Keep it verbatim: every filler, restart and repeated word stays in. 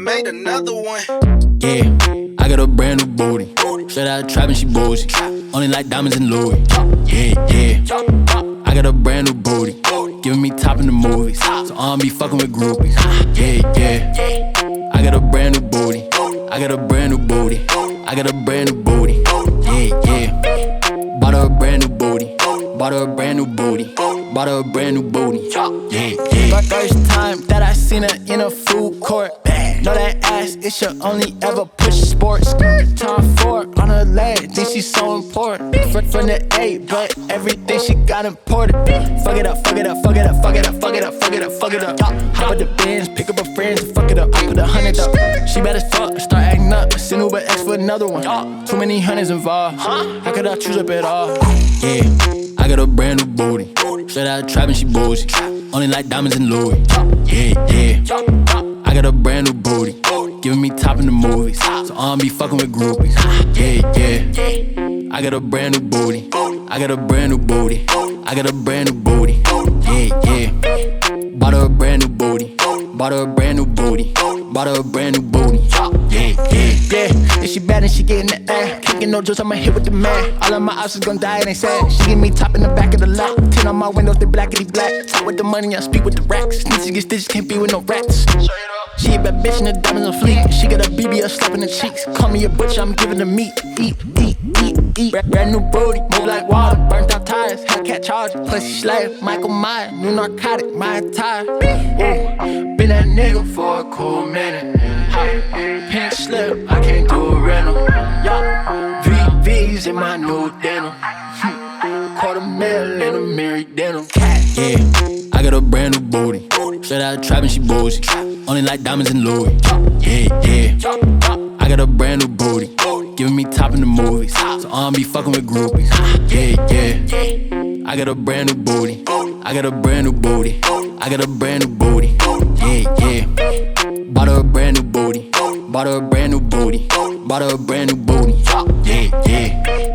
made another one. Yeah, I got a brand new booty. Straight out trapping, she bougie. Only like diamonds and Louis. Yeah, yeah. I got a brand new booty. Giving me top in the movies. So I don't be fucking with groupies. Yeah, yeah. I got a brand new booty. I got a brand new booty. I got a brand new booty. Yeah, yeah. Bought her a brand new booty. Bought her a brand new booty. Bought her a brand new booty. Yeah, yeah. My first time that I seen her in a food court. Know that ass, it should only ever push sports. Time for on her leg, think she's so important. From, from the A, but everything she got imported. Fuck it up, fuck it up, fuck it up, fuck it up, fuck it up, fuck it up, fuck it up. Hop with the Benz, pick up her friends, and fuck it up. I put a hundred up. She better fuck, start acting up. Send Uber X for another one. Too many hundreds involved. How could I choose up at all? Yeah, I got a brand new booty. Straight out trapping, she bougie. Only like diamonds and Louis. Yeah, yeah. I got a brand new booty, giving me top in the movies. So I don't be fucking with groupies. Yeah, yeah. I got a brand new booty. I got a brand new booty. I got a brand new booty. Yeah, yeah. Bought her a brand new booty. Bought her a brand new booty. Bought her a brand new booty. Yeah, yeah, yeah. If she bad and she getting the air, kicking no jokes, I'ma hit with the man. All of my options gon' die, it ain't sad. She give me top in the back of the lot. Ten on my windows, they blackity black. Talk with the money, I speak with the racks. Snitches get stitches, can't be with no rats. She a bad bitch and the diamonds on fleek. She got a B B L slapping the cheeks. Call me a butcher, I'm giving her meat. Eat, eat, eat, eat. Brand, brand new booty, move like water. Burnt out tires, Hellcat charger. Plus she slave, Michael Myers. New narcotic, my attire. Ooh, been that nigga for a cool minute. Pink slip, I can't do a rental. Yeah, V V's in my new denim. Quarter mil in a Mary denim. Yeah, I got a brand new booty. Straight out trapping, she bougie. Only like diamonds and Louis. Yeah, yeah. I got a brand new booty. Giving me top in the movies. So I don't be fucking with groupies. Yeah, yeah. I got a brand new booty. I got a brand new booty. I got a brand new booty. Yeah, yeah. Bought her a brand new booty. Bought her a brand new booty. Bought her a brand new booty. Yeah, yeah.